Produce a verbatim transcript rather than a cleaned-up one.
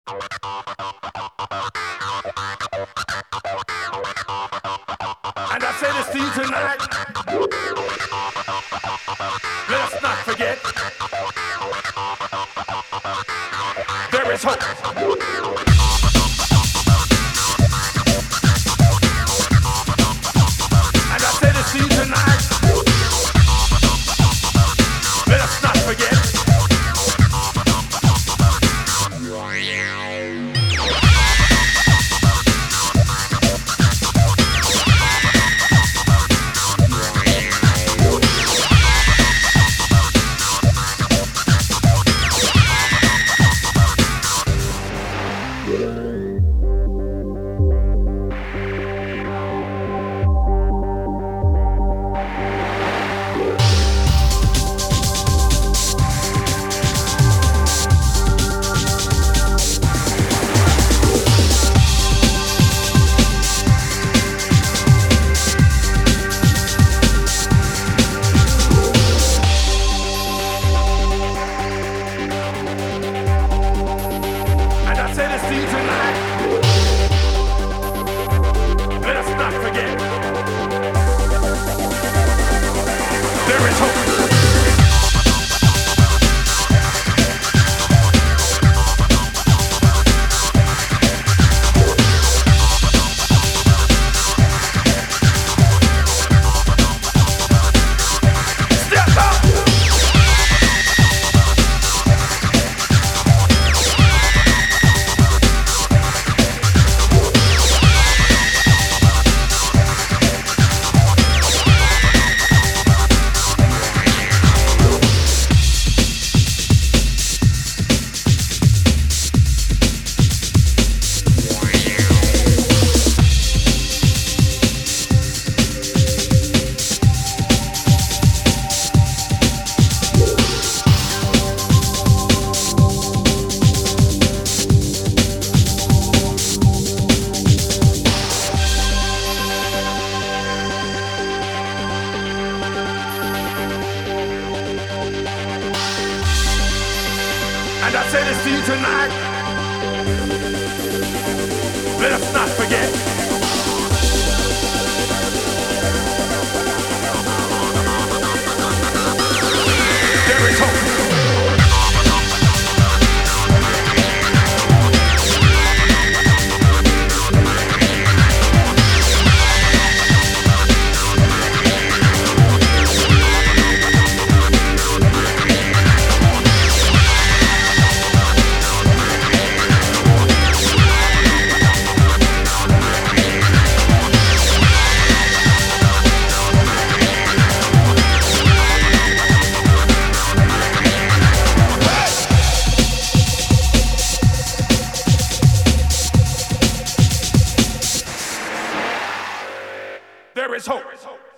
And I say this to you tonight. Let us not forget. There is hope. And I say this to you tonight. Let us not forget. Say this to you tonight. Let us not forget. There is hope. And I say this to you tonight. Let us not forget. There is hope. There is hope.